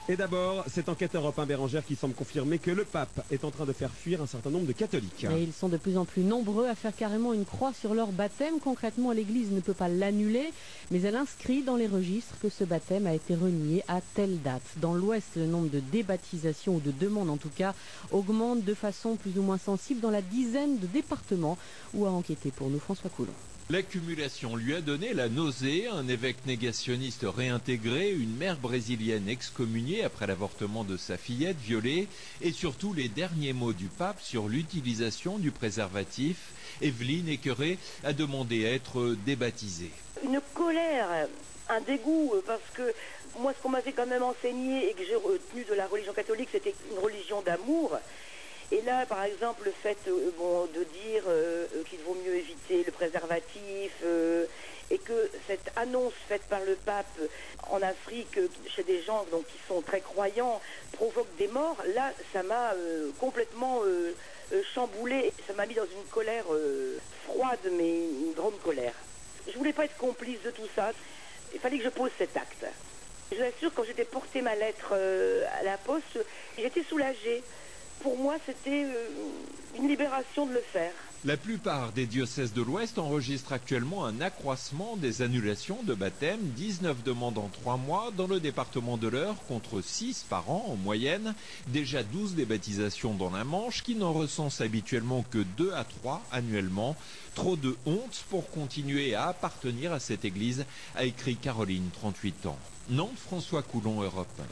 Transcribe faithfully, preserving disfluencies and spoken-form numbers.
Et d'abord, cette enquête Europe un Bérangère qui semble confirmer que le pape est en train de faire fuir un certain nombre de catholiques. Et ils sont de plus en plus nombreux à faire carrément une croix sur leur baptême. Concrètement, l'Église ne peut pas l'annuler, mais elle inscrit dans les registres que ce baptême a été renié à telle date. Dans l'Ouest, le nombre de débaptisations ou de demandes en tout cas augmente de façon plus ou moins sensible dans la dizaine de départements où a enquêté pour nous François Coulon. L'accumulation lui a donné la nausée, un évêque négationniste réintégré, une mère brésilienne excommuniée après l'avortement de sa fillette violée et surtout les derniers mots du pape sur l'utilisation du préservatif. Evelyne, écœurée, a demandé à être débaptisée. Une colère, un dégoût, parce que moi ce qu'on m'avait quand même enseigné et que j'ai retenu de la religion catholique, c'était une religion d'amour. Et là, par exemple, le fait euh, bon, de dire euh, qu'il vaut mieux éviter le préservatif euh, et que cette annonce faite par le pape en Afrique, chez des gens donc, qui sont très croyants, provoque des morts, là, ça m'a euh, complètement euh, euh, chamboulé. Ça m'a mis dans une colère euh, froide, mais une grande colère. Je voulais pas être complice de tout ça. Il fallait que je pose cet acte. Je vous assure, quand j'étais porté ma lettre euh, à la poste, j'étais soulagée. Pour moi, c'était euh, une libération de le faire. La plupart des diocèses de l'Ouest enregistrent actuellement un accroissement des annulations de baptême, dix-neuf demandes en trois mois dans le département de l'Eure contre six par an en moyenne, déjà douze débaptisations dans la Manche qui n'en recensent habituellement que deux à trois annuellement. Trop de honte pour continuer à appartenir à cette église, a écrit Caroline, trente-huit ans. Nantes, François Coulon, Europe un.